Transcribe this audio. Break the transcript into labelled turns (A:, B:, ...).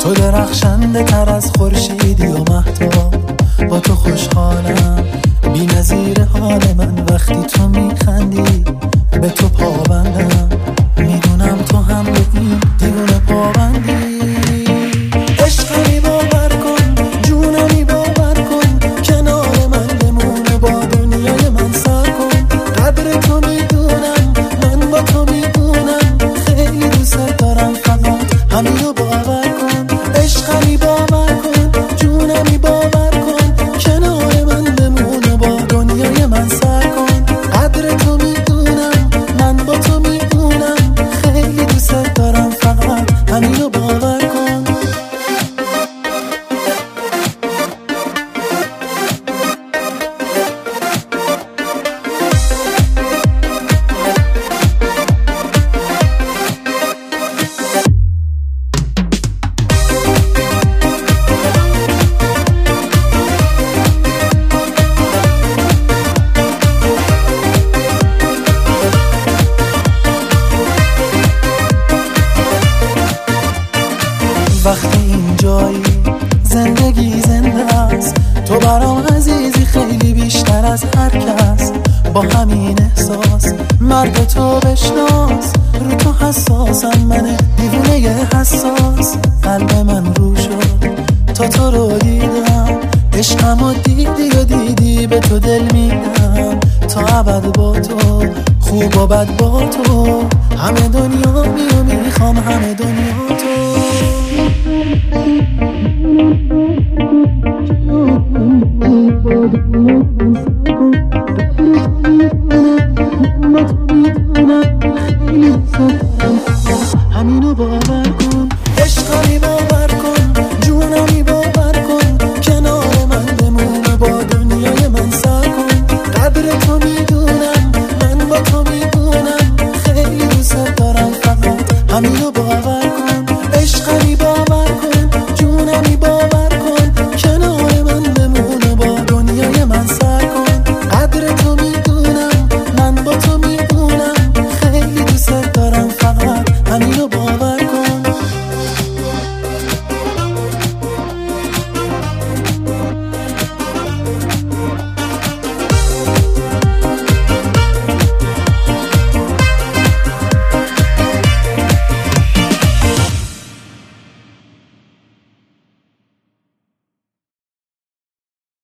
A: تو درخشنده تر از خورشیدی و مهتاب، با تو خوشحالم بی نظیر حال من. وقتی تو میخندی به تو پابندم، میدونم تو هم به این دیوونه پابندی. عشقمی باور کن، جونمی باور کن، کنار من بمونه، با دنیای من سر کن. قدر تو میدونم، من با تو میدونم، خیلی دوست دارم، فقط همینو باور کن. عشقمی باور کن، جونمی باور کن، کنار من بمونه، با دنیای من سر کن. قدر تو میدونم، من با تو میدونم، خیلی دوست دارم، فقط همینو باور کن. وقتی اینجایی زندگی زنده است، تو برام عزیزی خیلی بیشتر از هر کس. با همین احساس مرد تو بشناس، رو تو حساسم، من دیوونه حساس. قلب من رو شد تا تو رو دیدم، عشقمو دیدی و دیدی به تو دل میدم. تا ابد با تو، خوب و بد با تو، همه دنیا میخوام، همه دنیا تو.